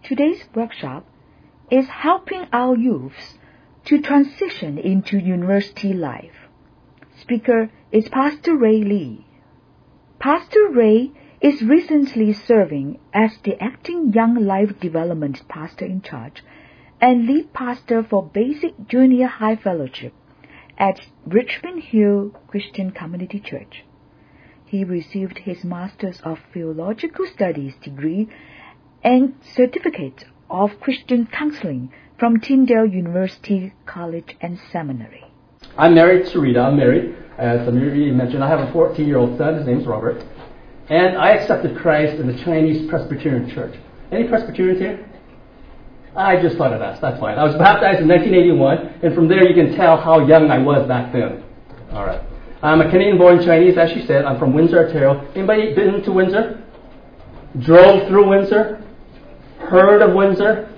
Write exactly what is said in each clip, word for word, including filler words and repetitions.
Today's workshop is helping our youths to transition into university life. Speaker is Pastor Ray Lee. Pastor Ray is recently serving as the acting Young Life Development Pastor in charge and lead pastor for Basic Junior High Fellowship at Richmond Hill Christian Community Church. He received his Master's of Theological Studies degree and Certificate of Christian Counseling from Tyndale University College and Seminary. I'm married to Rita. I'm married. As Amiri mentioned, I have a fourteen-year-old son. His name's Robert. And I accepted Christ in the Chinese Presbyterian Church. Any Presbyterians here? I just thought of that. That's fine. I was baptized in nineteen eighty-one, and from there you can tell how young I was back then. All right. I'm a Canadian-born Chinese, as she said. I'm from Windsor, Ontario. Anybody been to Windsor? Drove through Windsor? Heard of Windsor?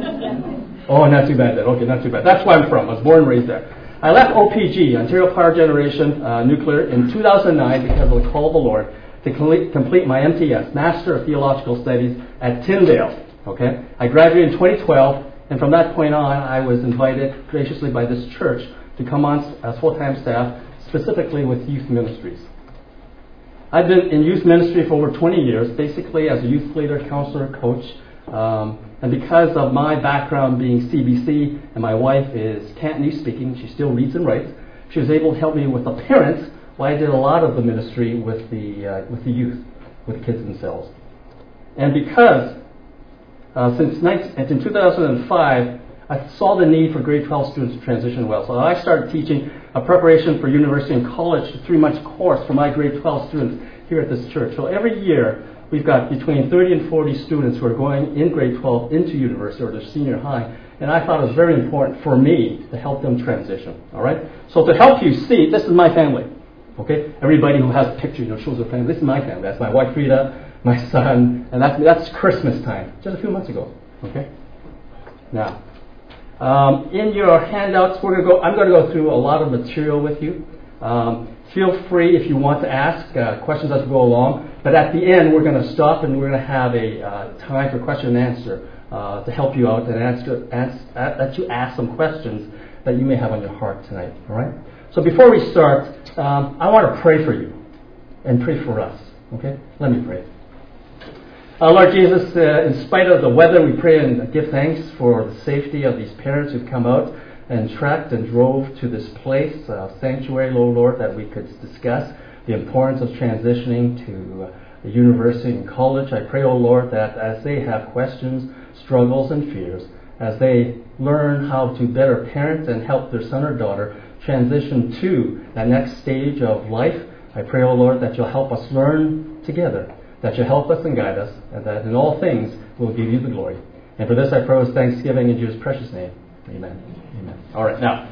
Oh, not too bad then. Okay, not too bad. That's where I'm from. I was born and raised there. I left O P G, Ontario Power Generation uh, Nuclear, in two thousand nine because of the call of the Lord to complete my M T S, Master of Theological Studies, at Tyndale. Okay, I graduated in twenty twelve, and from that point on, I was invited graciously by this church to come on as full-time staff, specifically with youth ministries. I've been in youth ministry for over twenty years, basically as a youth leader, counselor, coach. Um, and because of my background being C B C, and my wife is Cantonese speaking, she still reads and writes, she was able to help me with the parents while I did a lot of the ministry with the uh, with the youth, with kids themselves. And because uh, since in two thousand five, I saw the need for grade twelve students to transition well. So I started teaching a preparation for university and college three-month course for my grade twelve students here at this church. So every year, we've got between thirty and forty students who are going in grade twelve into university or their senior high. And I thought it was very important for me to help them transition. All right? So to help you see, this is my family. Okay? Everybody who has a picture, you know, shows their family. This is my family. That's my wife, Rita, my son, and that's, that's Christmas time, just a few months ago. Okay? Now, um, in your handouts, we're gonna go. I'm going to go through a lot of material with you. Um, feel free if you want to ask uh, questions as we go along. But at the end, we're going to stop and we're going to have a uh, time for question and answer uh, to help you out and answer, answer, uh, let you ask some questions that you may have on your heart tonight. All right? So before we start, um, I want to pray for you and pray for us. Okay? Let me pray. Uh, Lord Jesus, uh, in spite of the weather, we pray and give thanks for the safety of these parents who've come out and trekked and drove to this place, uh, sanctuary, Lord, that we could discuss the importance of transitioning to uh, the university and college. I pray, O Lord, that as they have questions, struggles, and fears, as they learn how to better parent and help their son or daughter transition to that next stage of life, I pray, O Lord, that you'll help us learn together, that you'll help us and guide us, and that in all things we'll give you the glory. And for this I pray with thanksgiving in Jesus' precious name. Amen. Amen. All right, now,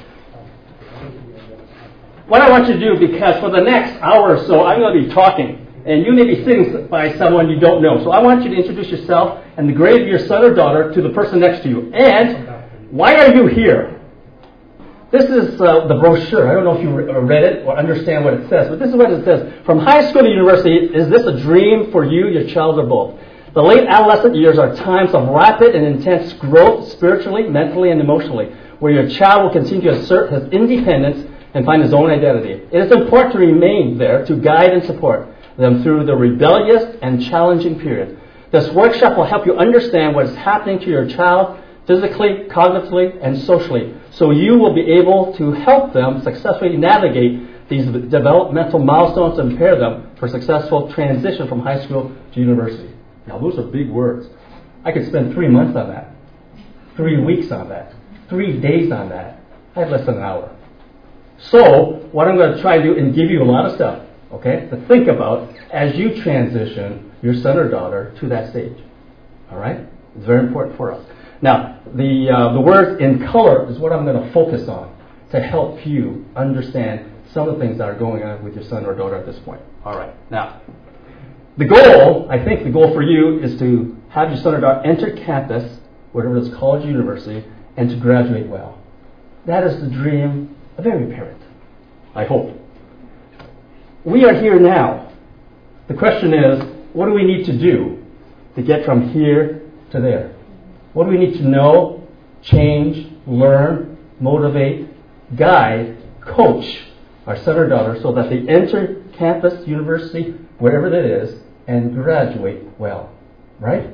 what I want you to do, because for the next hour or so, I'm going to be talking, and you may be sitting by someone you don't know. So I want you to introduce yourself and the grade of your son or daughter to the person next to you. And why are you here? This is uh, the brochure. I don't know if you read it or understand what it says, but this is what it says. From high school to university, is this a dream for you, your child, or both? The late adolescent years are times of rapid and intense growth spiritually, mentally, and emotionally, where your child will continue to assert his independence and find his own identity. It is important to remain there to guide and support them through the rebellious and challenging period. This workshop will help you understand what is happening to your child physically, cognitively, and socially, so you will be able to help them successfully navigate these developmental milestones and prepare them for successful transition from high school to university. Now, those are big words. I could spend three months on that, three weeks on that, three days on that. I have less than an hour. So, what I'm going to try to do is give you a lot of stuff, okay, to think about as you transition your son or daughter to that stage. All right? It's very important for us. Now, the uh, the words in color is what I'm going to focus on to help you understand some of the things that are going on with your son or daughter at this point. All right. Now, the goal, I think the goal for you is to have your son or daughter enter campus, whatever it is, college or university, and to graduate well. That is the dream of every parent, I hope. We are here now. The question is, what do we need to do to get from here to there? What do we need to know, change, learn, motivate, guide, coach our son or daughter so that they enter campus, university, wherever that is, and graduate well? Right?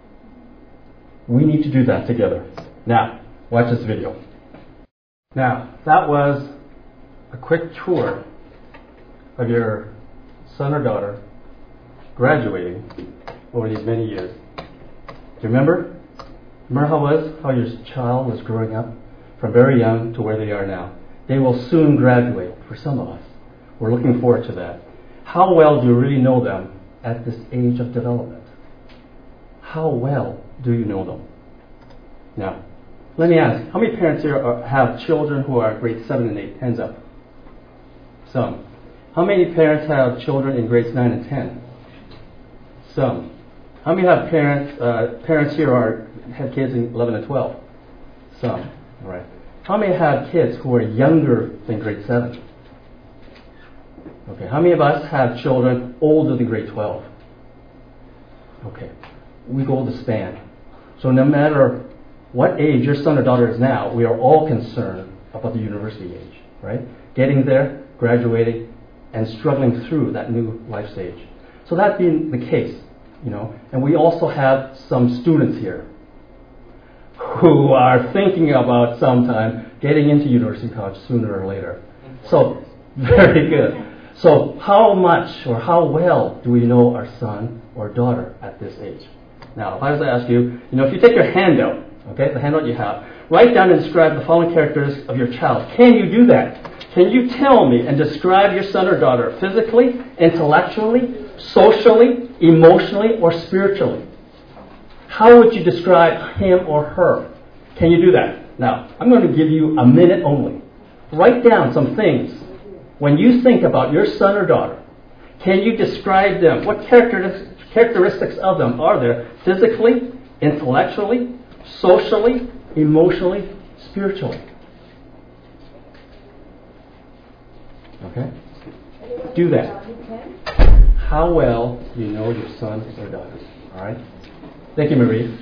We need to do that together. Now, watch this video. Now, that was a quick tour of your son or daughter graduating over these many years. Do you remember? Remember how it was? How your child was growing up from very young to where they are now. They will soon graduate for some of us. We're looking forward to that. How well do you really know them at this age of development? How well do you know them? Now, let me ask, how many parents here are, have children who are grade seven and eight? Hands up. Some. How many parents have children in grades nine and ten? Some. How many have parents uh, parents here are have kids in eleven and twelve? Some. All right. How many have kids who are younger than grade seven? Okay. How many of us have children older than grade twelve? Okay. We go the span. So no matter what age your son or daughter is now, we are all concerned about the university age, right? Getting there, graduating, and struggling through that new life stage. So that being the case, you know, and we also have some students here who are thinking about sometime getting into university college sooner or later. So, very good. So how much or how well do we know our son or daughter at this age? Now, if I was to ask you, you know, if you take your handout, okay, the handout you have, write down and describe the following characters of your child. Can you do that? Can you tell me and describe your son or daughter physically, intellectually, socially, emotionally, or spiritually? How would you describe him or her? Can you do that? Now, I'm going to give you a minute only. Write down some things. When you think about your son or daughter, can you describe them? What characteristics of them are there physically, intellectually, socially, emotionally, spiritually? Okay? Do that. How well do you know your son or daughter? All right? Thank you, Marie.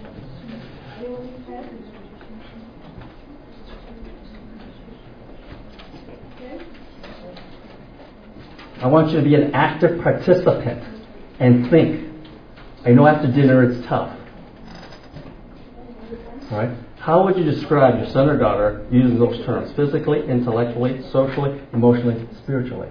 I want you to be an active participant and think. I know after dinner it's tough. All right? How would you describe your son or daughter using those terms? Physically, intellectually, socially, emotionally, spiritually.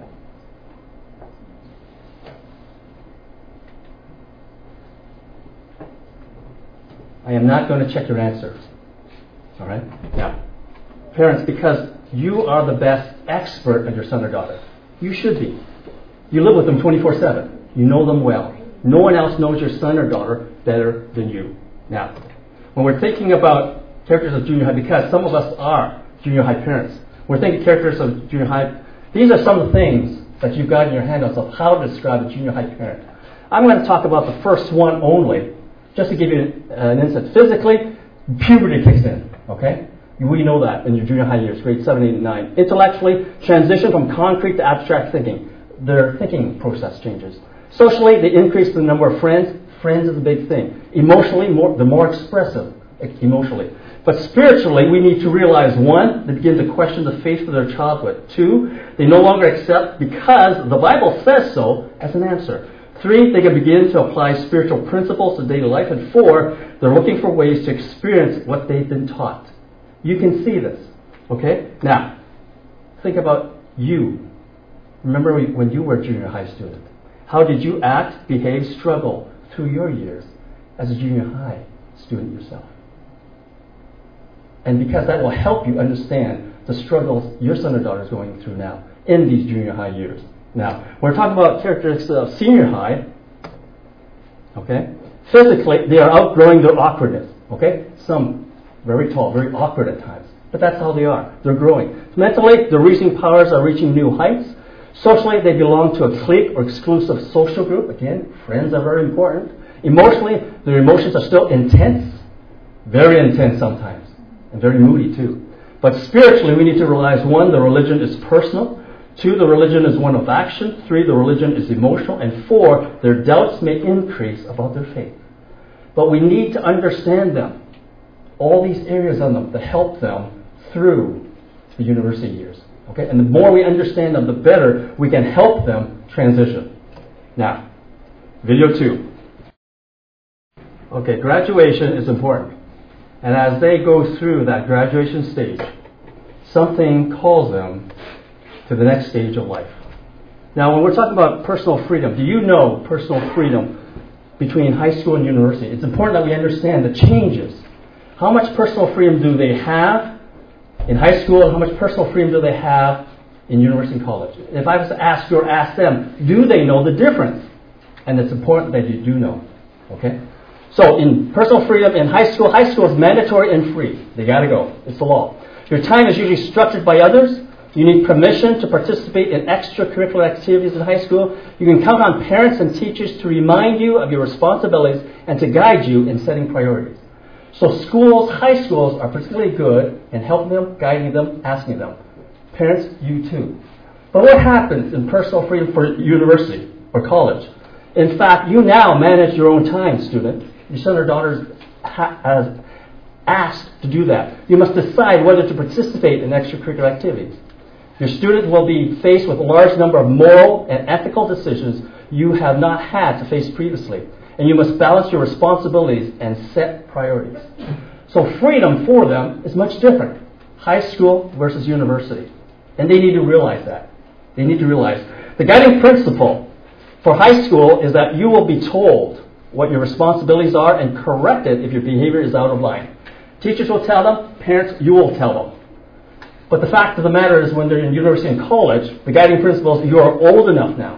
I am not going to check your answers. All right? Now, parents, because you are the best expert of your son or daughter. You should be. You live with them twenty-four seven. You know them well. No one else knows your son or daughter better than you. Now, when we're thinking about characters of junior high, because some of us are junior high parents, we're thinking characters of junior high. These are some of the things that you've got in your handouts of how to describe a junior high parent. I'm going to talk about the first one only, just to give you an insight. Physically, puberty kicks in, okay? We know that in your junior high years, grades seven, eight, and nine. Intellectually, transition from concrete to abstract thinking. Their thinking process changes. Socially, they increase the number of friends. Friends is a big thing. Emotionally, more, they're more expressive emotionally. But spiritually, we need to realize, one, they begin to question the faith of their childhood. Two, they no longer accept because the Bible says so as an answer. Three, they can begin to apply spiritual principles to daily life. And four, they're looking for ways to experience what they've been taught. You can see this. Okay? Now, think about you. Remember when you were a junior high student. How did you act, behave, struggle through your years as a junior high student yourself? And because that will help you understand the struggles your son or daughter is going through now in these junior high years. Now, we're talking about characteristics of senior high. Okay? Physically, they are outgrowing their awkwardness. Okay? Some very tall, very awkward at times. But that's how they are. They're growing. Mentally, their reasoning powers are reaching new heights. Socially, they belong to a clique or exclusive social group. Again, friends are very important. Emotionally, their emotions are still intense. Very intense sometimes. And very moody too. But spiritually, we need to realize, one, the religion is personal. Two, the religion is one of action. Three, the religion is emotional. And four, their doubts may increase about their faith. But we need to understand them. all these areas on them to help them through the university years. Okay? And the more we understand them, the better we can help them transition. Now, video two. Okay, graduation is important. And as they go through that graduation stage, something calls them to the next stage of life. Now, when we're talking about personal freedom, do you know personal freedom between high school and university? It's important that we understand the changes. How much personal freedom do they have in high school, and how much personal freedom do they have in university and college? If I was to ask you or ask them, do they know the difference? And it's important that you do know. Okay? So in personal freedom in high school, high school is mandatory and free. They got to go. It's the law. Your time is usually structured by others. You need permission to participate in extracurricular activities in high school. You can count on parents and teachers to remind you of your responsibilities and to guide you in setting priorities. So schools, high schools, are particularly good in helping them, guiding them, asking them. Parents, you too. But what happens in personal freedom for university or college? In fact, you now manage your own time, student. Your son or daughter has asked to do that. You must decide whether to participate in extracurricular activities. Your student will be faced with a large number of moral and ethical decisions you have not had to face previously. And you must balance your responsibilities and set priorities. So freedom for them is much different. High school versus university. And they need to realize that. They need to realize the guiding principle for high school is that you will be told what your responsibilities are and corrected if your behavior is out of line. Teachers will tell them, parents, you will tell them. But the fact of the matter is when they're in university and college, the guiding principle is you are old enough now.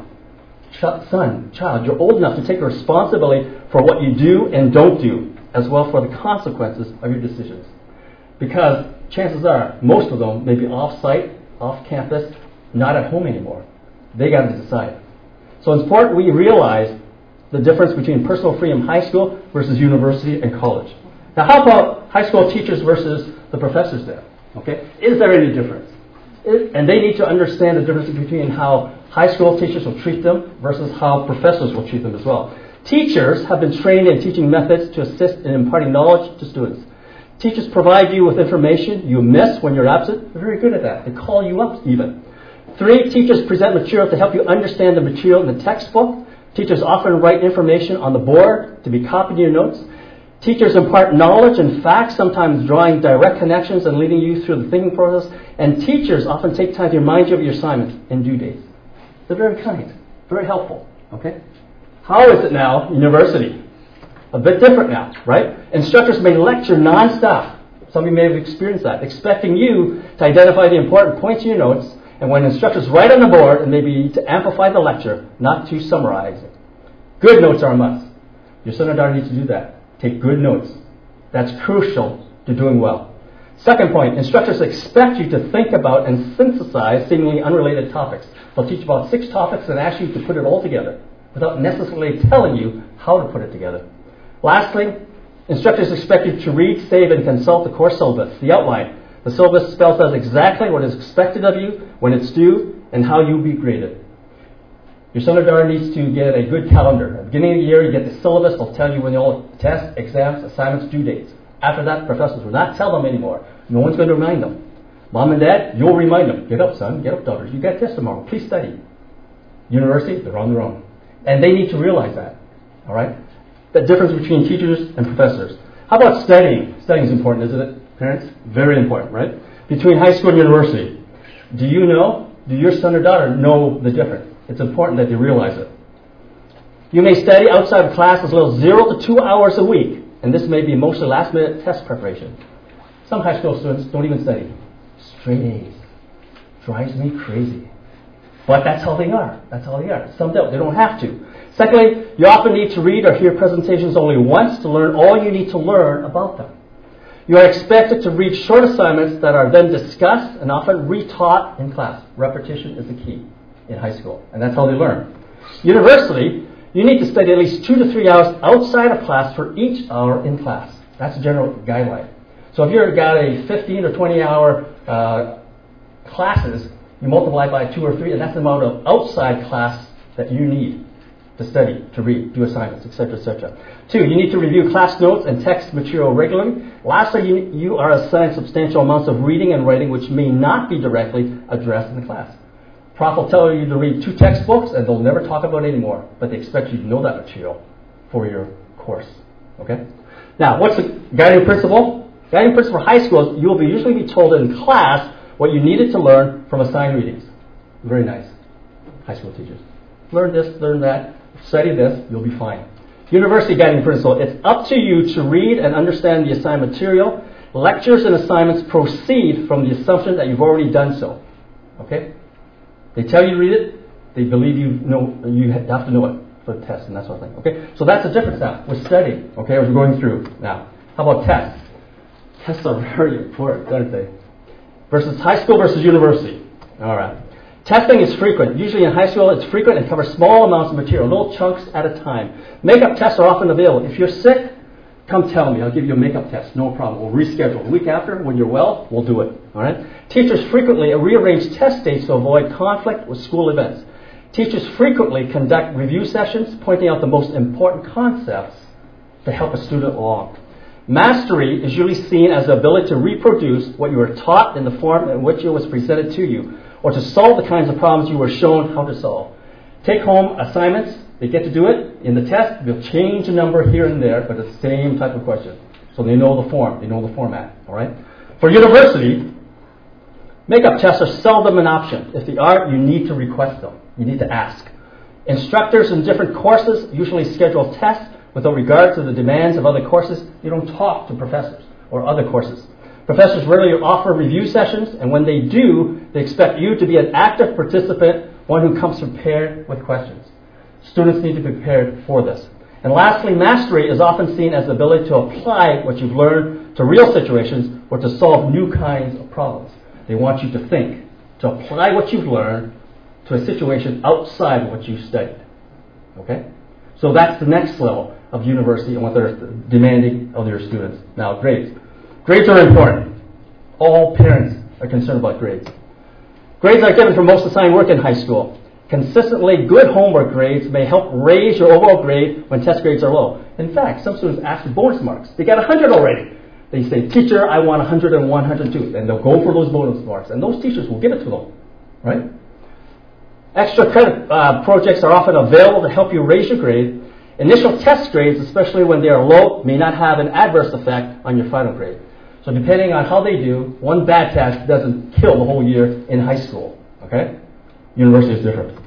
Son, child, you're old enough to take responsibility for what you do and don't do, as well for the consequences of your decisions. Because chances are, most of them may be off-site, off-campus, not at home anymore. They got to decide. So it's important we realize the difference between personal freedom high school versus university and college. Now, how about high school teachers versus the professors there? Okay, is there any difference? It, and they need to understand the difference between how high school teachers will treat them versus how professors will treat them as well. Teachers have been trained in teaching methods to assist in imparting knowledge to students. Teachers provide you with information you miss when you're absent. They're very good at that. They call you up even. Three, teachers present material to help you understand the material in the textbook. Teachers often write information on the board to be copied in your notes. Teachers impart knowledge and facts, sometimes drawing direct connections and leading you through the thinking process. And teachers often take time to remind you of your assignments and due dates. They're very kind, very helpful. Okay? How is it now, university? A bit different now, right? Instructors may lecture nonstop. Some of you may have experienced that, expecting you to identify the important points in your notes. And when instructors write on the board, it may be to amplify the lecture, not to summarize it. Good notes are a must. Your son or daughter needs to do that. Take good notes. That's crucial to doing well. Second point, instructors expect you to think about and synthesize seemingly unrelated topics. They'll teach about six topics and ask you to put it all together without necessarily telling you how to put it together. Lastly, instructors expect you to read, save, and consult the course syllabus, the outline. The syllabus spells out exactly what is expected of you, when it's due, and how you'll be graded. Your son or daughter needs to get a good calendar. At the beginning of the year, you get the syllabus. They'll tell you when all tests, exams, assignments, due dates. After that, professors will not tell them anymore. No one's going to remind them. Mom and dad, you'll remind them. Get up, son. Get up, daughter. You got tests tomorrow. Please study. University, they're on their own. And they need to realize that. All right? The difference between teachers and professors. How about studying? Studying is important, isn't it, parents? Very important, right? Between high school and university. Do you know, do your son or daughter know the difference? It's important that they realize it. You may study outside of class as little as zero to two hours a week, and this may be mostly last-minute test preparation. Some high school students don't even study. Straight A's. Drives me crazy. But that's how they are. That's how they are. Some don't. They don't have to. Secondly, you often need to read or hear presentations only once to learn all you need to learn about them. You are expected to read short assignments that are then discussed and often retaught in class. Repetition is the key in high school, and that's how they learn. University, you need to study at least two to three hours outside of class for each hour in class. That's a general guideline. So if you've got a fifteen or twenty hour uh, classes, you multiply by two or three, and that's the amount of outside class that you need. to study, to read, do assignments, et cetera, et cetera. Two, you need to review class notes and text material regularly. Lastly, you, you are assigned substantial amounts of reading and writing which may not be directly addressed in the class. Prof will tell you to read two textbooks and they'll never talk about it anymore, but they expect you to know that material for your course. Okay? Now, what's the guiding principle? Guiding principle for high school is you will be usually be told in class what you needed to learn from assigned readings. Very nice. High school teachers. Learn this, learn that, study this, you'll be fine. University guiding principle. It's up to you to read and understand the assigned material. Lectures and assignments proceed from the assumption that you've already done so. Okay? They tell you to read it, they believe you know you have to know it for the test and that sort of thing. Okay? So that's the difference now. We're studying, okay, we're going through. Now, how about tests? Tests are very important, aren't they? Versus high school versus university. Alright. Testing is frequent. Usually in high school, it's frequent and covers small amounts of material, little chunks at a time. Makeup tests are often available. If you're sick, come tell me. I'll give you a makeup test. No problem. We'll reschedule. The week after, when you're well, we'll do it. All right? Teachers frequently rearrange test dates to avoid conflict with school events. Teachers frequently conduct review sessions, pointing out the most important concepts to help a student along. Mastery is usually seen as the ability to reproduce what you were taught in the form in which it was presented to you, or to solve the kinds of problems you were shown how to solve. Take-home assignments, they get to do it. In the test, they'll change a number here and there, but it's the same type of question. So they know the form, they know the format. All right? For university, makeup tests are seldom an option. If they are, you need to request them. You need to ask. Instructors in different courses usually schedule tests without regard to the demands of other courses. You don't talk to professors or other courses. Professors rarely offer review sessions, and when they do, they expect you to be an active participant, one who comes prepared with questions. Students need to be prepared for this. And lastly, mastery is often seen as the ability to apply what you've learned to real situations or to solve new kinds of problems. They want you to think, to apply what you've learned to a situation outside of what you studied. Okay? So that's the next level of university and what they're demanding of their students. Now, grades. Grades are important. All parents are concerned about grades. Grades are given for most assigned work in high school. Consistently good homework grades may help raise your overall grade when test grades are low. In fact, some students ask for bonus marks. They got one hundred already. They say, teacher, I want one hundred and one hundred two. And they'll go for those bonus marks. And those teachers will give it to them. Right? Extra credit uh, projects are often available to help you raise your grade. Initial test grades, especially when they are low, may not have an adverse effect on your final grade. So depending on how they do, one bad test doesn't kill the whole year in high school. Okay? University is different.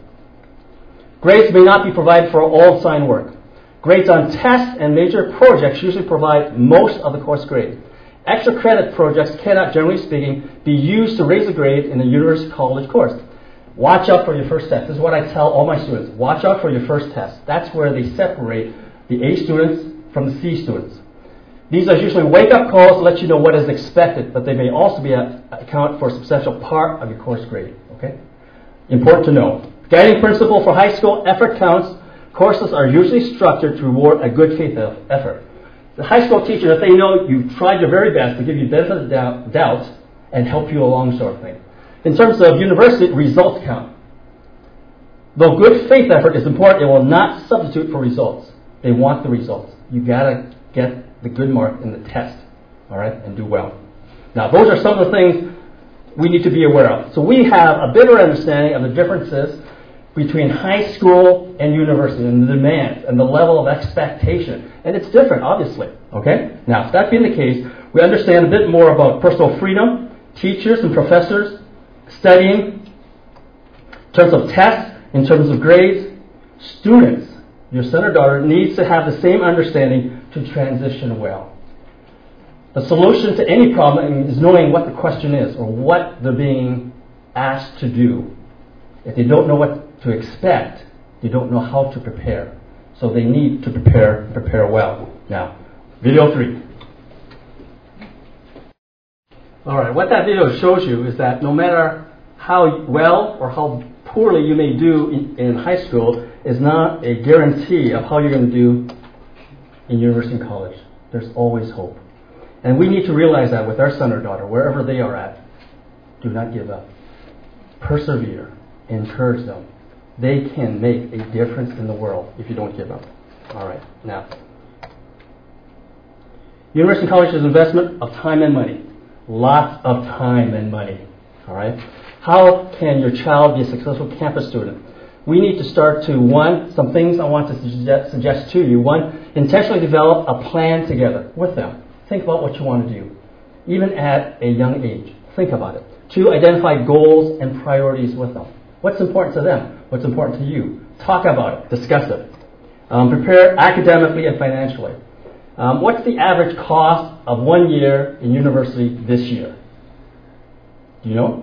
Grades may not be provided for all assigned work. Grades on tests and major projects usually provide most of the course grade. Extra credit projects cannot, generally speaking, be used to raise a grade in a university college course. Watch out for your first test. This is what I tell all my students. Watch out for your first test. That's where they separate the A students from the C students. These are usually wake-up calls to let you know what is expected, but they may also be a, account for a substantial part of your course grade. Okay? Important to know. Guiding principle for high school, effort counts. Courses are usually structured to reward a good faith effort. The high school teacher, if they know you've tried your very best to give you benefit of doubt, doubt and help you along sort of thing. In terms of university, results count. Though good faith effort is important, it will not substitute for results. They want the results. You gotta get the good mark in the test, all right, and do well. Now, those are some of the things we need to be aware of. So we have a better understanding of the differences between high school and university and the demands and the level of expectation. And it's different, obviously, okay? Now, if that being the case, we understand a bit more about personal freedom, teachers and professors, studying, in terms of tests, in terms of grades. Students, your son or daughter needs to have the same understanding to transition well. The solution to any problem is knowing what the question is or what they're being asked to do. If they don't know what to expect, they don't know how to prepare. So they need to prepare, prepare well. Now, video three. Alright, what that video shows you is that no matter how well or how poorly you may do in, in high school is not a guarantee of how you're going to do in university and college. There's always hope. And we need to realize that with our son or daughter, wherever they are at, do not give up. Persevere. Encourage them. they can make a difference in the world if you don't give up. All right, now. University and college is an investment of time and money. Lots of time and money. All right? How can your child be a successful campus student? We need to start to, one, some things I want to suggest, suggest to you. One, intentionally develop a plan together with them. Think about what you want to do, even at a young age. Think about it. Two, identify goals and priorities with them. What's important to them? What's important to you? Talk about it. Discuss it. Um, prepare academically and financially. Um, what's the average cost of one year in university this year? Do you know?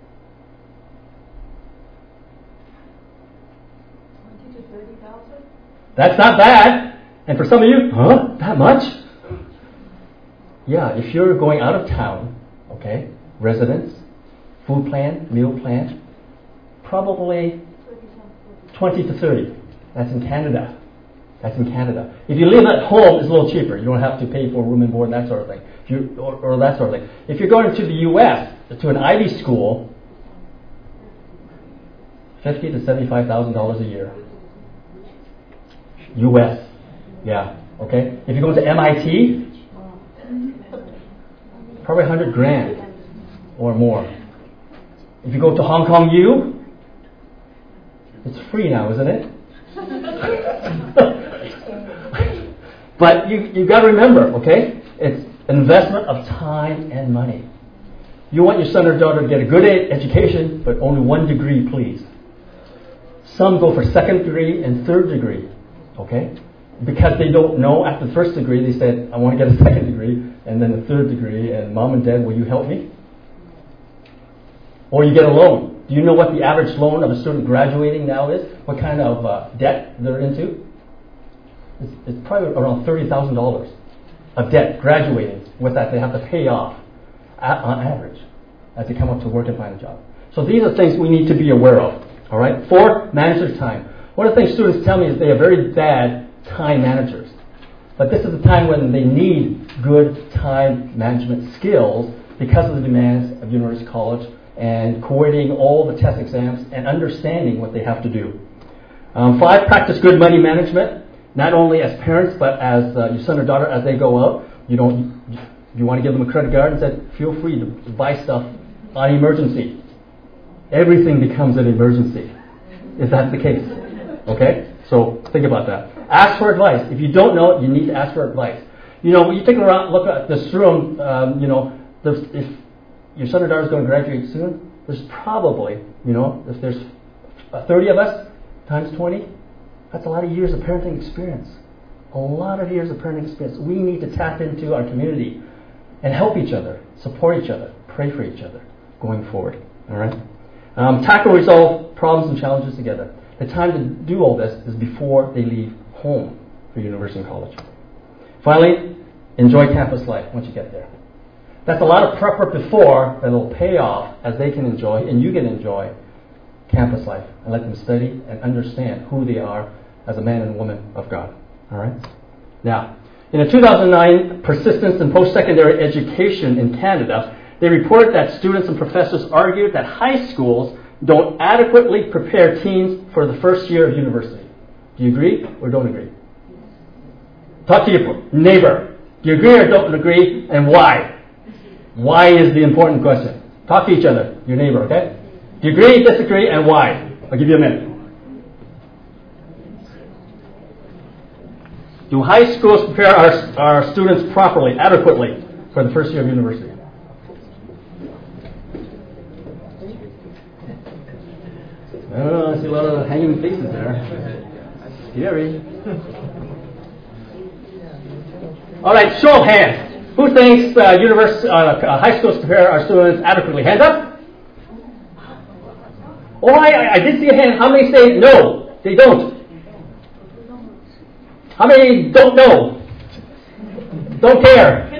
Twenty to thirty thousand. That's not bad. And for some of you, huh? That much? Yeah, if you're going out of town, okay, residence, food plan, meal plan, probably twenty to thirty. That's in Canada. That's in Canada. If you live at home, it's a little cheaper. You don't have to pay for room and board and that sort of thing. If you, or, or that sort of thing. If you're going to the U S, to an Ivy school, fifty to seventy-five thousand dollars a year. U S. Yeah. Okay. If you go to M I T, probably a hundred grand or more. If you go to Hong Kong U, it's free now, isn't it? But you you got to remember, okay? It's investment of time and money. You want your son or daughter to get a good education, but only one degree, please. Some go for second degree and third degree, okay? Because they don't know after the first degree, they said, I want to get a second degree and then a third degree, and mom and dad, will you help me? Or you get a loan. Do you know what the average loan of a student graduating now is? What kind of uh, debt they're into? It's, it's probably around thirty thousand dollars of debt graduating with that they have to pay off at, on average as they come up to work and find a job. So these are things we need to be aware of. All right. Four, manage their time. One of the things students tell me is they are very bad time managers. But this is the time when they need good time management skills because of the demands of university college and coordinating all the test exams and understanding what they have to do. Um, five, practice good money management. Not only as parents, but as uh, your son or daughter, as they go out, you don't, you want to give them a credit card and say, feel free to buy stuff on emergency. Everything becomes an emergency, if that's the case. Okay? So think about that. Ask for advice. If you don't know it, you need to ask for advice. You know, when you take around, look at this room, um, you know, if your son or daughter is going to graduate soon, there's probably, you know, if there's thirty of us times twenty, that's a lot of years of parenting experience. A lot of years of parenting experience. We need to tap into our community and help each other, support each other, pray for each other going forward. All right? Um, tackle, resolve problems and challenges together. The time to do all this is before they leave home for university and college. Finally, enjoy campus life once you get there. That's a lot of prep work before that will pay off as they can enjoy and you can enjoy campus life and let them study and understand who they are as a man and woman of God. All right? Now, in a two thousand nine Persistence in Post-Secondary Education in Canada, they reported that students and professors argued that high schools don't adequately prepare teens for the first year of university. Do you agree or don't agree? Talk to your neighbor. Do you agree or don't agree, and why? Why is the important question. Talk to each other, your neighbor, okay? Do you agree, disagree, and why? I'll give you a minute. Do high schools prepare our, our students properly, adequately, for the first year of university? I don't know, I see a lot of hanging faces there. Scary. All right, show of hands. Who thinks uh, university, uh, high schools prepare our students adequately? Hands up. Oh, I, I did see a hand. How many say no, they don't? How many don't know? Don't care.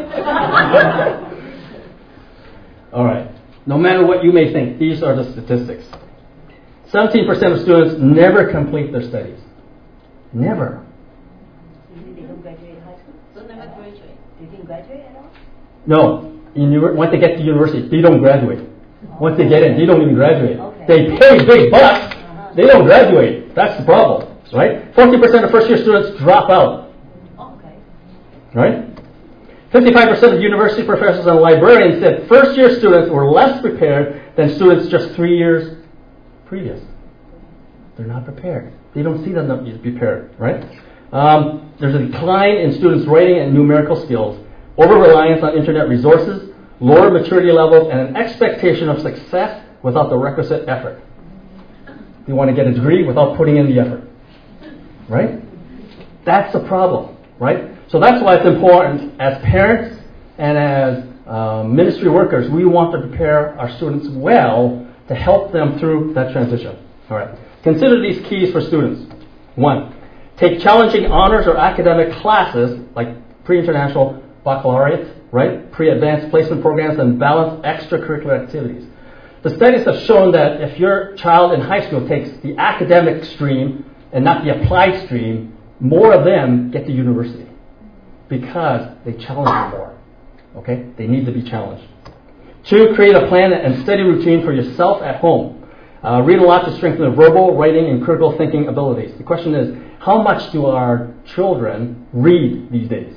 All right. No matter what you may think, these are the statistics. seventeen percent of students never complete their studies. Never. They don't graduate high school? So never graduate. They didn't graduate at all? No. In, once they get to university, they don't graduate. Once they get in, they don't even graduate. Okay. They pay big bucks, Uh-huh. They don't graduate. That's the problem, right? forty percent of first-year students drop out, Okay. right? fifty-five percent of university professors and librarians said first-year students were less prepared than students just three years previous. They're not prepared. They don't see them not prepared, right? Um, there's a decline in students' writing and numerical skills, over-reliance on internet resources, lower maturity levels, and an expectation of success without the requisite effort. They want to get a degree without putting in the effort, right? That's the problem, right? So that's why it's important as parents and as uh, ministry workers, we want to prepare our students well to help them through that transition. All right. Consider these keys for students. One, take challenging honors or academic classes like pre-international baccalaureate, right? Pre-advanced placement programs, and balanced extracurricular activities. The studies have shown that if your child in high school takes the academic stream and not the applied stream, more of them get to university because they challenge them more. Okay? They need to be challenged. Two, create a plan and steady routine for yourself at home. Uh, read a lot to strengthen the verbal, writing, and critical thinking abilities. The question is, how much do our children read these days?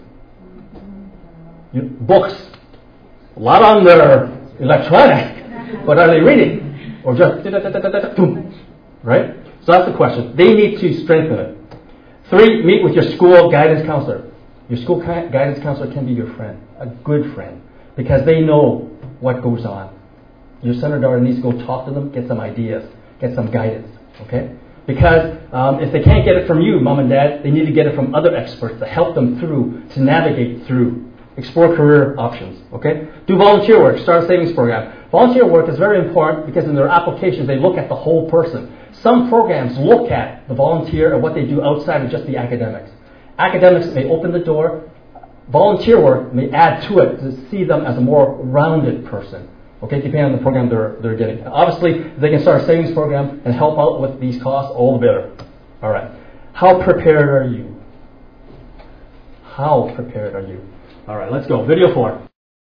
You, books. A lot on their electronic, but are they reading? Or just, right? So that's the question. They need to strengthen it. Three, meet with your school guidance counselor. Your school guidance counselor can be your friend, a good friend, because they know what goes on. Your son or daughter needs to go talk to them, get some ideas, get some guidance, okay? Because um, if they can't get it from you, mom and dad, they need to get it from other experts to help them through, to navigate through. Explore career options, okay? Do volunteer work, start a savings program. Volunteer work is very important because in their applications, they look at the whole person. Some programs look at the volunteer and what they do outside of just the academics. Academics may open the door. Volunteer work may add to it to see them as a more rounded person. Okay, depending on the program they're, they're getting. Obviously, if they can start a savings program and help out with these costs, all the better. All right. How prepared are you? How prepared are you? All right, let's go. Video four.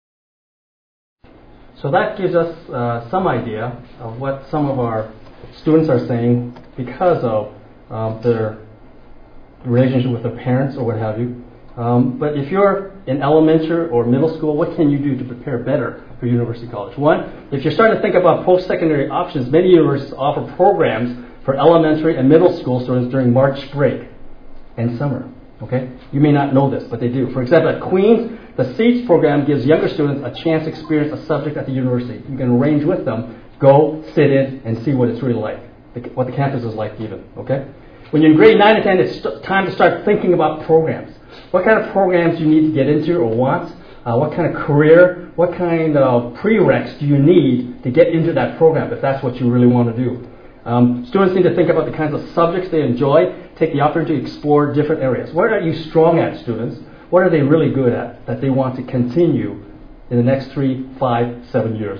So that gives us uh, some idea of what some of our students are saying because of um, their relationship with their parents or what have you. Um, but if you're in elementary or middle school, what can you do to prepare better for university college? One, if you're starting to think about post-secondary options, many universities offer programs for elementary and middle school students during March break and summer. Okay, you may not know this, but they do. For example, at Queens, the SEATS program gives younger students a chance to experience a subject at the university. You can arrange with them, go, sit in, and see what it's really like, what the campus is like even. Okay, when you're in grade nine and ten, it's time to start thinking about programs. What kind of programs do you need to get into or want? Uh, what kind of career, what kind of prereqs do you need to get into that program if that's what you really want to do? Um, students need to think about the kinds of subjects they enjoy, take the opportunity to explore different areas. What are you strong at, students? What are they really good at that they want to continue in the next three, five, seven years?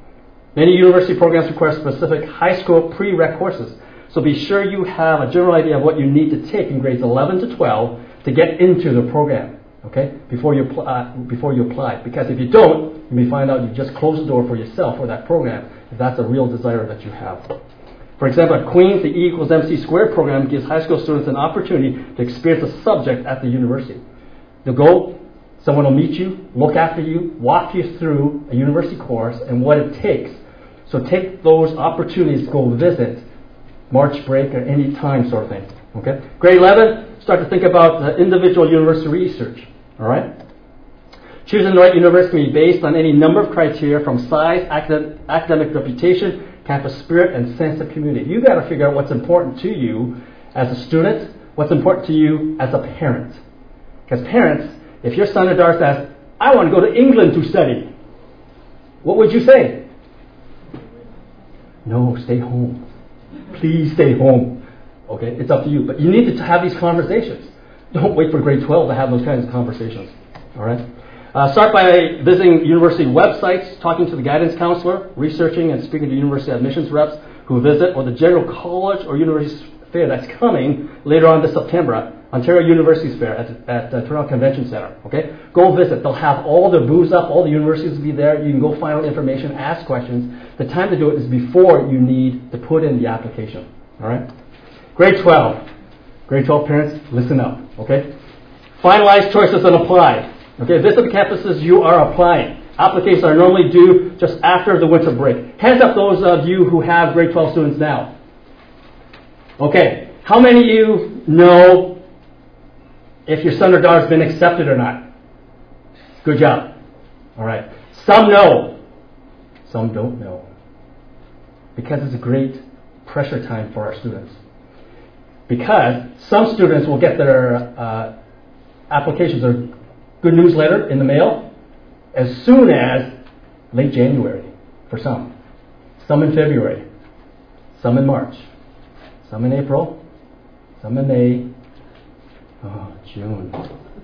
Many university programs require specific high school prereq courses, so be sure you have a general idea of what you need to take in grades eleven to twelve to get into the program, okay, before you, pl- uh, before you apply. Because if you don't, you may find out you just close the door for yourself for that program if that's a real desire that you have. For example, at Queens, the E equals M C squared program gives high school students an opportunity to experience a subject at the university. They'll go, someone will meet you, look after you, walk you through a university course and what it takes. So take those opportunities to go visit March break or any time sort of thing. Okay? Grade eleven, start to think about uh, individual university research. All right? Choosing the right university can be based on any number of criteria from size, academic, academic reputation, campus spirit, and sense of community. You've got to figure out what's important to you as a student, what's important to you as a parent. Because parents, if your son or daughter says, I want to go to England to study, what would you say? No, stay home. Please stay home. Okay, it's up to you. But you need to have these conversations. Don't wait for grade twelve to have those kinds of conversations. All right? Uh, start by visiting university websites, talking to the guidance counselor, researching and speaking to university admissions reps who visit, or the general college or university fair that's coming later on this September, Ontario University's Fair at, at the Toronto Convention Center. Okay, go visit. They'll have all their booths up. All the universities will be there. You can go find out information, ask questions. The time to do it is before you need to put in the application. All right? Grade twelve. Grade twelve parents, listen up. Okay? Finalize choices and apply. Okay? Visit the campuses you are applying. Applications are normally due just after the winter break. Hands up those of you who have grade twelve students now. Okay. How many of you know if your son or daughter has been accepted or not? Good job. All right. Some know. Some don't know. Because it's a great pressure time for our students. Because some students will get their uh, applications or good news letter in the mail as soon as late January for some. Some in February. Some in March. Some in April. Some in May. Oh, June.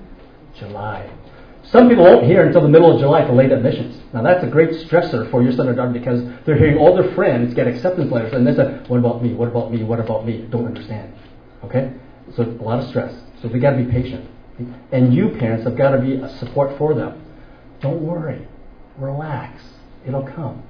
July. Some people won't hear until the middle of July for late admissions. Now that's a great stressor for your son or daughter because they're hearing all their friends get acceptance letters and they say, what about me? What about me? What about me? Don't understand. Okay? So a lot of stress. So they got to be patient. And you parents have got to be a support for them. Don't worry. Relax. It'll come.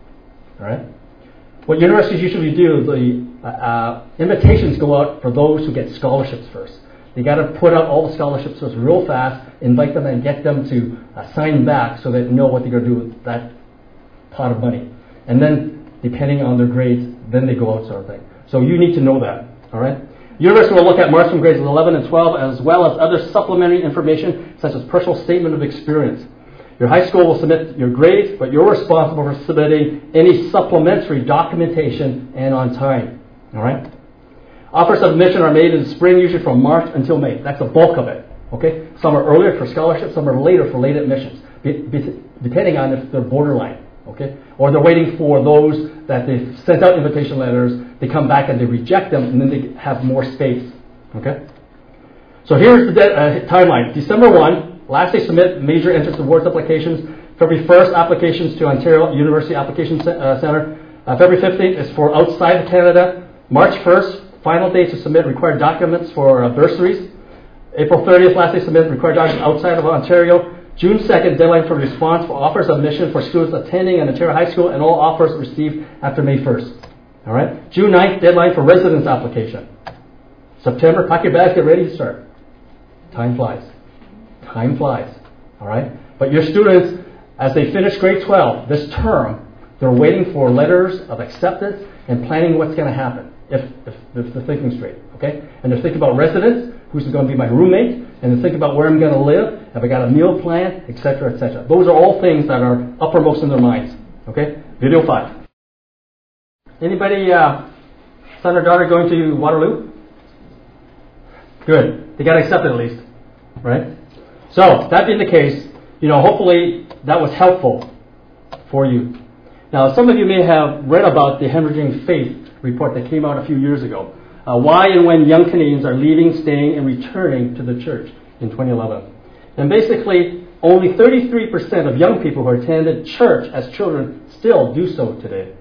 All right? What universities usually do, the uh, uh, invitations go out for those who get scholarships first. They got to put out all the scholarships first real fast, invite them and get them to uh, sign back so they know what they're going to do with that pot of money. And then, depending on their grades, then they go out sort of thing. So you need to know that. All right? University will look at marks from grades eleven and twelve as well as other supplementary information such as personal statement of experience. Your high school will submit your grades, but you're responsible for submitting any supplementary documentation and on time. All right? Offers of admission are made in the spring, usually from March until May. That's the bulk of it. Okay? Some are earlier for scholarships, some are later for late admissions, be, be, depending on if they're borderline. Okay? Or they're waiting for those that they've sent out invitation letters, they come back and they reject them, and then they have more space. Okay? So here's the de- uh, timeline. December first, last day submit major entrance awards applications. February first, applications to Ontario University Application Center. Uh, February fifteenth is for outside of Canada. March first, final day to submit required documents for uh, bursaries. April thirtieth, last day to submit required documents outside of Ontario. June second, deadline for response for offers of admission for students attending an Ontario high school and all offers received after May first. All right? June ninth, deadline for residence application. September, pack your bags, get ready to start. Time flies. Time flies. All right? But your students, as they finish grade twelve this term, they're waiting for letters of acceptance and planning what's going to happen, if, if, if they're thinking straight. Okay? And they're thinking about residence, who's going to be my roommate, and they're thinking about where I'm going to live, have I got a meal plan, et cetera, et cetera. Those are all things that are uppermost in their minds. Okay? Video five. Anybody, uh, son or daughter going to Waterloo? Good. They got accepted at least. Right? So, that being the case, you know, hopefully that was helpful for you. Now, some of you may have read about the Hemorrhaging Faith report that came out a few years ago. Uh, why and when young Canadians are leaving, staying, and returning to the church in twenty eleven. And basically, only thirty-three percent of young people who attended church as children still do so today.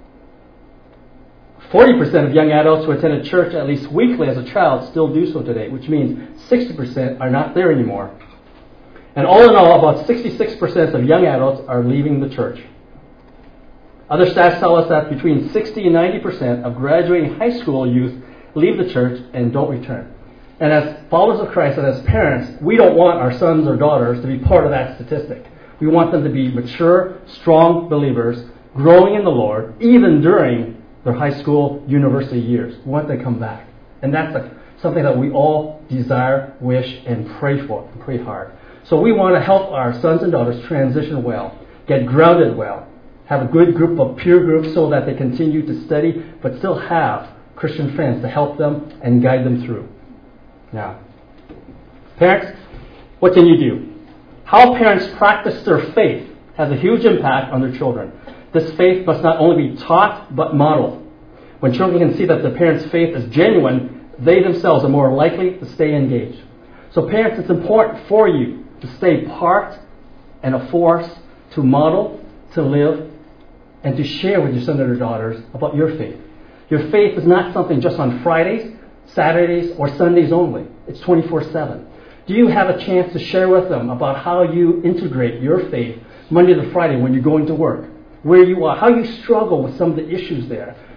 forty percent of young adults who attended church at least weekly as a child still do so today, which means sixty percent are not there anymore. And all in all, about sixty-six percent of young adults are leaving the church. Other stats tell us that between sixty and ninety percent of graduating high school youth leave the church and don't return. And as followers of Christ and as parents, we don't want our sons or daughters to be part of that statistic. We want them to be mature, strong believers, growing in the Lord, even during their high school, university years. We want them to come back. And that's a, something that we all desire, wish, and pray for, and pray hard. So we want to help our sons and daughters transition well, get grounded well, have a good group of peer groups so that they continue to study, but still have Christian friends to help them and guide them through. Now, parents, what can you do? How parents practice their faith has a huge impact on their children. This faith must not only be taught, but modeled. When children can see that their parents' faith is genuine, they themselves are more likely to stay engaged. So parents, it's important for you to stay part and a force to model, to live, and to share with your sons and daughters about your faith. Your faith is not something just on Fridays, Saturdays, or Sundays only. It's twenty-four seven. Do you have a chance to share with them about how you integrate your faith Monday to Friday when you're going to work? Where you are, how you struggle with some of the issues there.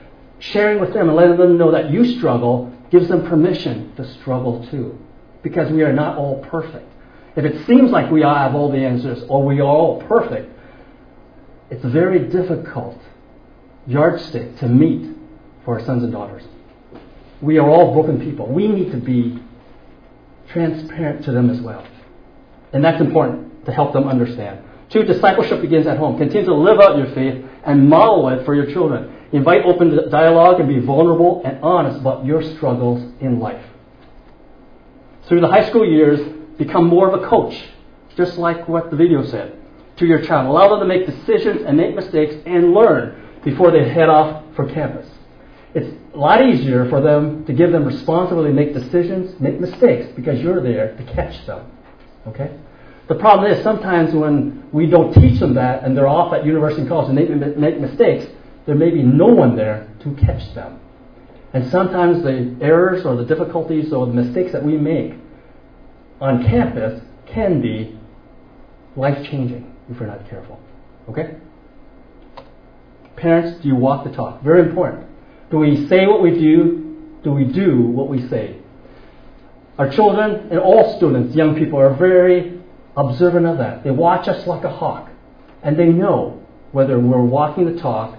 sharing with them and letting them know that you struggle gives them permission to struggle too. Because we are not all perfect. If it seems like we all have all the answers or we are all perfect, it's a very difficult yardstick to meet for our sons and daughters. We are all broken people. We need to be transparent to them as well. And that's important to help them understand. Two, discipleship begins at home. Continue to live out your faith and model it for your children. Invite open dialogue and be vulnerable and honest about your struggles in life. Through the high school years, become more of a coach, just like what the video said, to your child. Allow them to make decisions and make mistakes and learn before they head off for campus. It's a lot easier for them to give them responsibility to make decisions, make mistakes, because you're there to catch them. Okay? The problem is sometimes when we don't teach them that and they're off at university and college and they make mistakes, there may be no one there to catch them. And sometimes the errors or the difficulties or the mistakes that we make on campus can be life-changing if we're not careful. Okay? Parents, do you walk the talk? Very important. Do we say what we do? Do we do what we say? Our children and all students, young people, are very observant of that. They watch us like a hawk. And they know whether we're walking the talk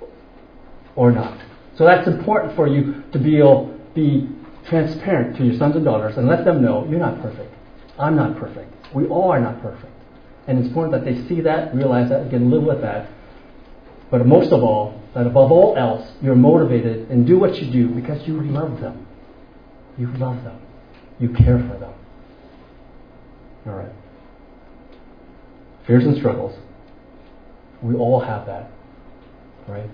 or not. So that's important for you to be able be transparent to your sons and daughters and let them know you're not perfect. I'm not perfect. We all are not perfect. And it's important that they see that, realize that, and can live with that. But most of all, that above all else, you're motivated and do what you do because you love them. You love them. You care for them. All right. Fears and struggles. We all have that. Right?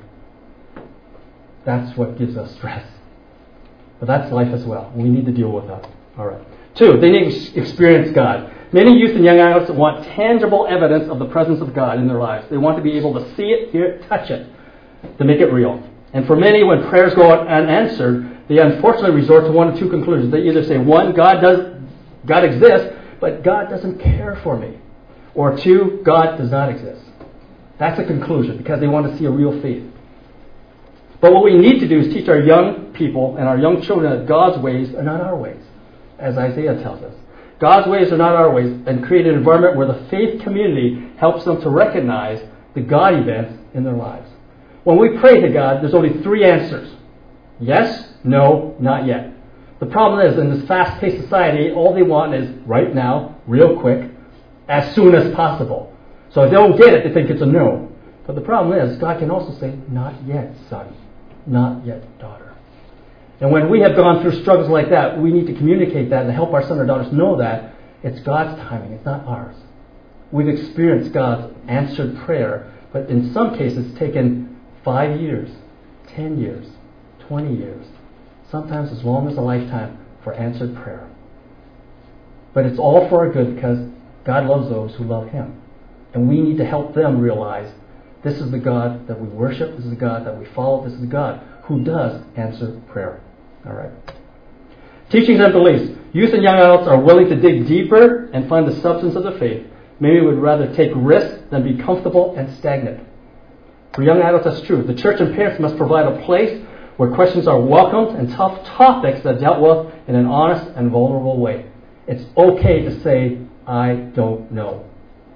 That's what gives us stress. But that's life as well. We need to deal with that. All right. Two, they need to experience God. Many youth and young adults want tangible evidence of the presence of God in their lives. They want to be able to see it, hear it, touch it, to make it real. And for many, when prayers go unanswered, they unfortunately resort to one of two conclusions. They either say, one, God does, God exists, but God doesn't care for me. Or two, God does not exist. That's a conclusion because they want to see a real faith. But what we need to do is teach our young people and our young children that God's ways are not our ways, as Isaiah tells us. God's ways are not our ways, and create an environment where the faith community helps them to recognize the God events in their lives. When we pray to God, there's only three answers. Yes, no, not yet. The problem is, in this fast-paced society, all they want is right now, real quick, as soon as possible. So if they don't get it, they think it's a no. But the problem is, God can also say, not yet, son. Not yet, daughter. And when we have gone through struggles like that, we need to communicate that and help our sons or daughters know that it's God's timing, it's not ours. We've experienced God's answered prayer, but in some cases it's taken five years, ten years, twenty years, sometimes as long as a lifetime for answered prayer. But it's all for our good because God loves those who love Him. And we need to help them realize this is the God that we worship, this is the God that we follow, this is the God who does answer prayer. All right. Teachings and beliefs. Youth and young adults are willing to dig deeper and find the substance of the faith. Many would rather take risks than be comfortable and stagnant. For young adults, that's true. The church and parents must provide a place where questions are welcomed and tough topics are dealt with in an honest and vulnerable way. It's okay to say, I don't know.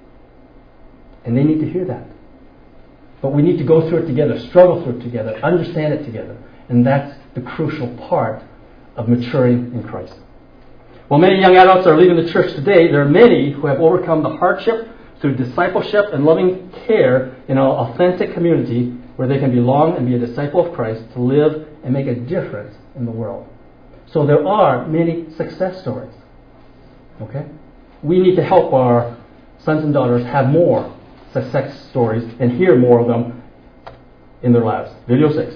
And they need to hear that. But we need to go through it together, struggle through it together, understand it together. And that's the crucial part of maturing in Christ. While many young adults are leaving the church today, there are many who have overcome the hardship through discipleship and loving care in an authentic community where they can belong and be a disciple of Christ to live and make a difference in the world. So there are many success stories. Okay? We need to help our sons and daughters have more success stories and hear more of them in their lives. Video six.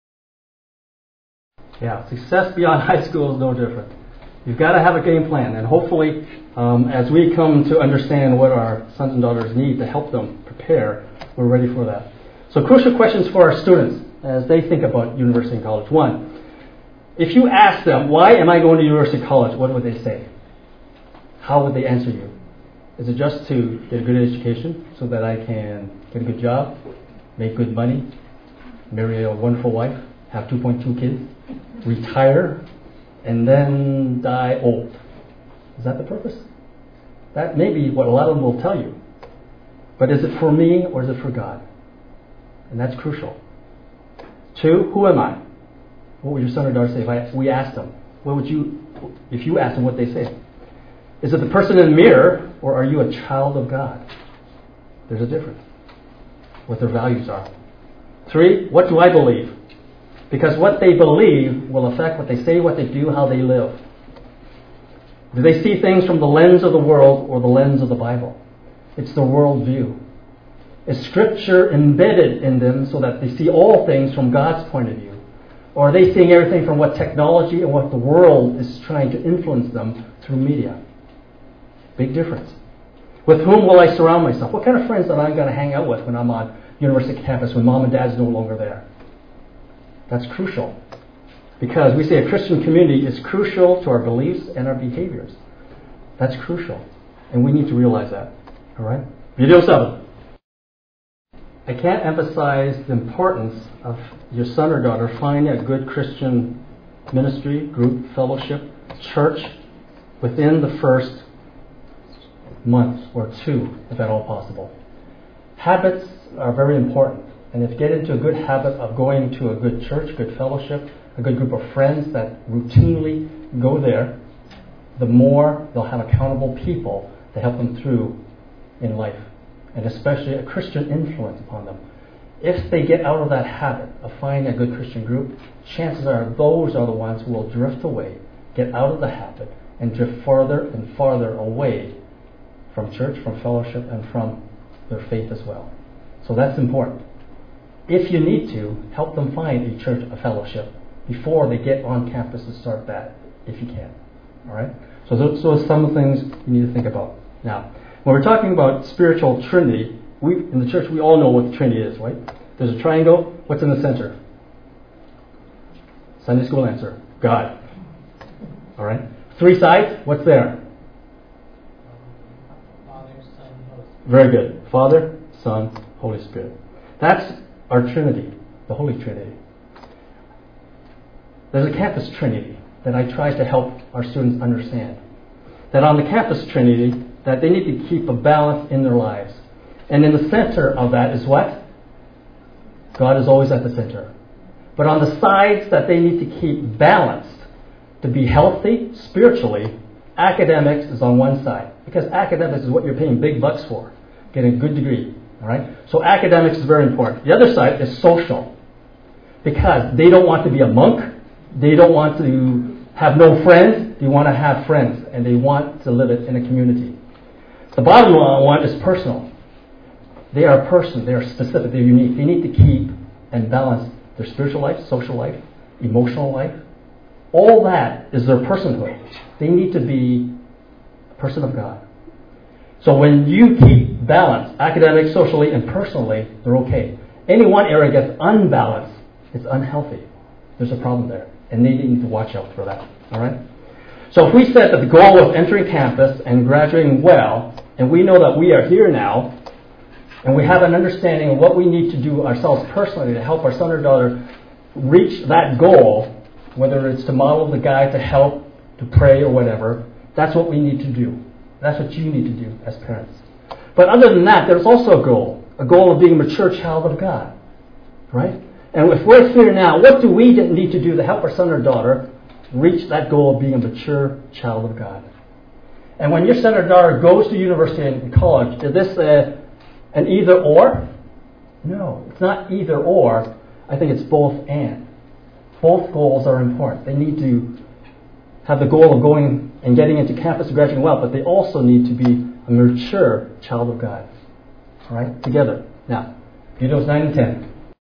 Yeah, success beyond high school is no different. You've got to have a game plan, and hopefully um, as we come to understand what our sons and daughters need to help them prepare, we're ready for that. So crucial questions for our students as they think about university and college. One, if you ask them, why am I going to university and college, what would they say? How would they answer you? Is it just to get a good education so that I can get a good job, make good money, marry a wonderful wife? have two point two kids, retire, and then die old. Is that the purpose? That may be what a lot of them will tell you. But is it for me or is it for God? And that's crucial. Two, who am I? What would your son or daughter say if I, we asked them? What would you, if you asked them what they say? Is it the person in the mirror or are you a child of God? There's a difference. What their values are. Three, what do I believe? Because what they believe will affect what they say, what they do, how they live. Do they see things from the lens of the world or the lens of the Bible? It's the world view. Is Scripture embedded in them so that they see all things from God's point of view? Or are they seeing everything from what technology and what the world is trying to influence them through media? Big difference. With whom will I surround myself? What kind of friends am I going to hang out with when I'm on university campus, when mom and dad's no longer there? That's crucial. Because we say a Christian community is crucial to our beliefs and our behaviors. That's crucial. And we need to realize that. All right? Video seven. I can't emphasize the importance of your son or daughter finding a good Christian ministry, group, fellowship, church within the first month or two, if at all possible. Habits are very important. And if you get into a good habit of going to a good church, good fellowship, a good group of friends that routinely go there, the more they'll have accountable people to help them through in life. And especially a Christian influence upon them. If they get out of that habit of finding a good Christian group, chances are those are the ones who will drift away, get out of the habit, and drift farther and farther away from church, from fellowship, and from their faith as well. So that's important. If you need to, help them find a church, a fellowship, before they get on campus to start that, if you can. All right? So those, those are some of the things you need to think about. Now, when we're talking about spiritual Trinity, we in the church we all know what the Trinity is, right? There's a triangle. What's in the center? Sunday school answer. God. All right? Three sides. What's there? Father, Son, Holy Spirit. Very good. Father, Son, Holy Spirit. That's our Trinity, the Holy Trinity. There's a campus Trinity that I try to help our students understand. That on the campus Trinity, that they need to keep a balance in their lives. And in the center of that is what? God is always at the center. But on the sides that they need to keep balanced, to be healthy spiritually, academics is on one side. Because academics is what you're paying big bucks for. Getting a good degree. All right? So academics is very important. The other side is social. Because they don't want to be a monk. They don't want to have no friends. They want to have friends. And they want to live it in a community. The bottom one is personal. They are a person. They are specific. They're unique. They need to keep and balance their spiritual life, social life, emotional life. All that is their personhood. They need to be a person of God. So when you keep balance, academic, socially, and personally, they're okay. Any one area gets unbalanced, it's unhealthy. There's a problem there. And they need to watch out for that. All right? So if we set that the goal of entering campus and graduating well, and we know that we are here now, and we have an understanding of what we need to do ourselves personally to help our son or daughter reach that goal, whether it's to model the guide, to help, to pray, or whatever, that's what we need to do. That's what you need to do as parents. But other than that, there's also a goal, a goal of being a mature child of God. Right? And if we're here now, what do we need to do to help our son or daughter reach that goal of being a mature child of God? And when your son or daughter goes to university and college, is this a, an either or? No, it's not either or. I think it's both and. Both goals are important. They need to have the goal of going and getting into campus and graduating well, but they also need to be a mature child of God. All right? Together. Now, videos nine and ten.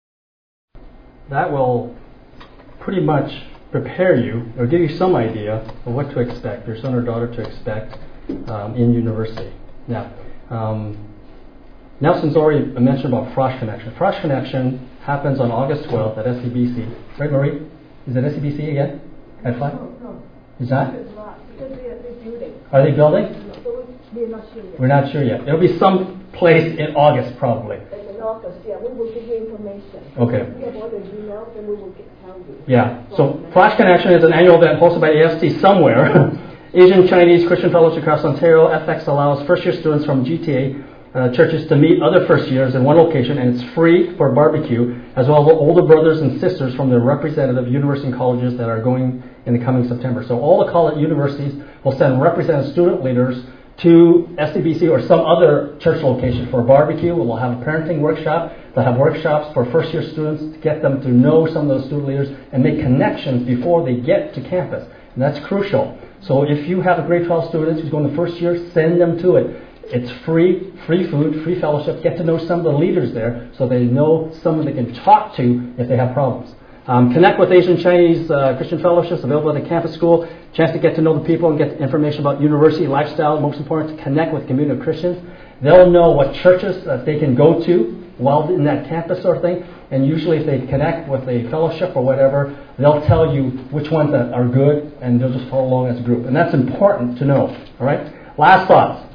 That will pretty much prepare you or give you some idea of what to expect, your son or daughter to expect um, in university. Now, um, Nelson's already mentioned about Frosh Connection. Frosh Connection happens on August twelfth at S C B C. Right, Marie? Is it S C B C again? At five? No, no. Is that? It's not, because they are they're building. Are they building? No, so we're not sure yet. We're not sure yet. It'll be some place in August probably. And they're office, yeah, we will give you information. Okay. If you have all the emails, then we will get, tell you. Yeah. So Flash Connection is an annual event hosted by A S T somewhere. Asian Chinese Christian Fellowship across Ontario. F X allows first-year students from G T A uh, churches to meet other first years in one location, and it's free for barbecue, as well as older brothers and sisters from the representative university and colleges that are going in the coming September. So all the college universities will send representative student leaders to S C B C or some other church location for a barbecue. We'll have a parenting workshop. They'll have workshops for first-year students to get them to know some of those student leaders and make connections before they get to campus. And that's crucial. So if you have a grade twelve student who's going the first year, send them to it. It's free, free food, free fellowship. Get to know some of the leaders there so they know someone they can talk to if they have problems. Um, connect with Asian Chinese uh, Christian Fellowships available at the campus school. Chance to get to know the people and get information about university lifestyle. Most important, to connect with community of Christians. They'll know what churches that they can go to while in that campus sort of thing. And usually if they connect with a fellowship or whatever, they'll tell you which ones that are good, and they'll just follow along as a group. And that's important to know. All right. Last thoughts.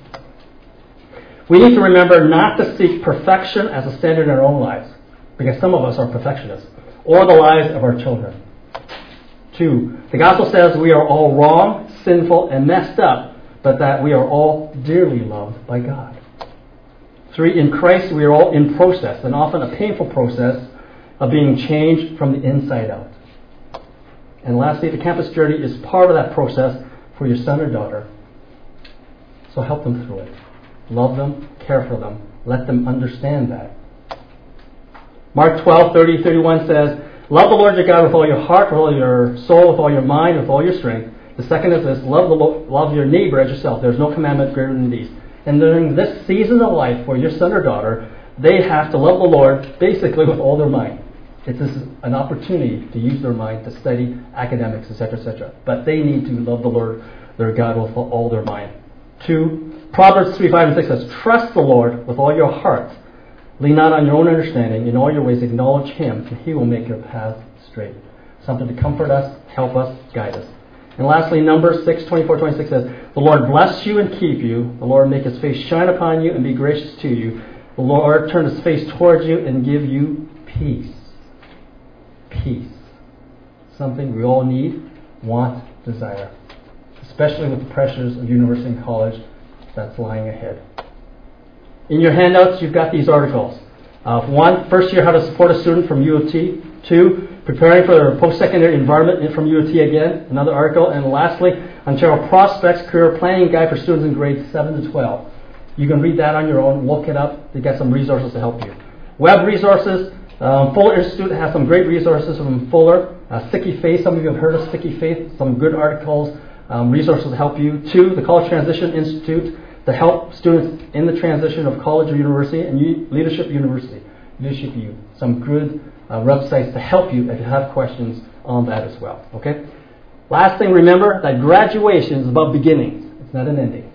We need to remember not to seek perfection as a standard in our own lives, because some of us are perfectionists, or the lives of our children. Two, the gospel says we are all wrong, sinful, and messed up, but that we are all dearly loved by God. Three, in Christ we are all in process, and often a painful process of being changed from the inside out. And lastly, the campus journey is part of that process for your son or daughter. So help them through it. Love them, care for them, let them understand that. Mark twelve, thirty, thirty-one says, love the Lord your God with all your heart, with all your soul, with all your mind, with all your strength. The second is this, love the Lord, love your neighbor as yourself. There's no commandment greater than these. And during this season of life for your son or daughter, they have to love the Lord basically with all their mind. It's this, an opportunity to use their mind to study academics, et cetera, et cetera. But they need to love the Lord, their God, with all their mind. Two, Proverbs three, five, and six says, trust the Lord with all your heart. Lean not on your own understanding. In all your ways acknowledge Him, and He will make your path straight. Something to comfort us, help us, guide us. And lastly, Numbers six, twenty-four, twenty-six says, the Lord bless you and keep you. The Lord make His face shine upon you and be gracious to you. The Lord turn His face towards you and give you peace. Peace. Something we all need, want, desire. Especially with the pressures of university and college that's lying ahead. In your handouts, you've got these articles. Uh, one, first year, how to support a student from U of T. Two, preparing for their post-secondary environment from U of T again, another article. And lastly, Ontario Prospects Career Planning Guide for students in grades seven to twelve. You can read that on your own, look it up. They got some resources to help you. Web resources. Um, Fuller Institute has some great resources from Fuller. Uh, Sticky Faith, some of you have heard of Sticky Faith. Some good articles, um, resources to help you. Two, the College Transition Institute, to help students in the transition of college or university, and U- Leadership University, Leadership U. Some good uh, websites to help you if you have questions on that as well. Okay. Last thing, remember that graduation is about beginnings. It's not an ending.